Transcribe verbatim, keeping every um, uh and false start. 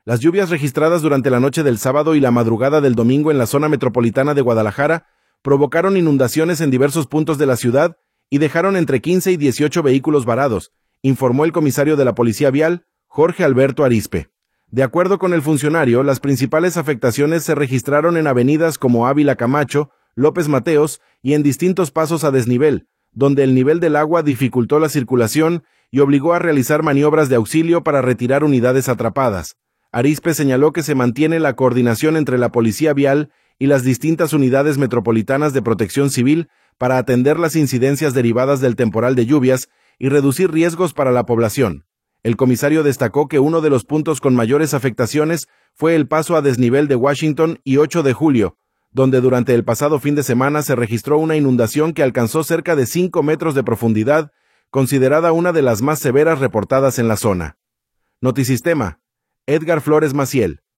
Las lluvias registradas durante la noche del sábado y la madrugada del domingo en la zona metropolitana de Guadalajara provocaron inundaciones en diversos puntos de la ciudad y dejaron entre quince y dieciocho vehículos varados, informó el comisario de la Policía Vial, Jorge Alberto Arizpe. De acuerdo con el funcionario, las principales afectaciones se registraron en avenidas como Ávila Camacho, López Mateos y en distintos pasos a desnivel, donde el nivel del agua dificultó la circulación y obligó a realizar maniobras de auxilio para retirar unidades atrapadas. Arizpe señaló que se mantiene la coordinación entre la Policía Vial y las distintas unidades metropolitanas de protección civil para atender las incidencias derivadas del temporal de lluvias y reducir riesgos para la población. El comisario destacó que uno de los puntos con mayores afectaciones fue el paso a desnivel de Washington y ocho de julio, donde durante el pasado fin de semana se registró una inundación que alcanzó cerca de cinco metros de profundidad, considerada una de las más severas reportadas en la zona. Notisistema. Edgar Flores Maciel.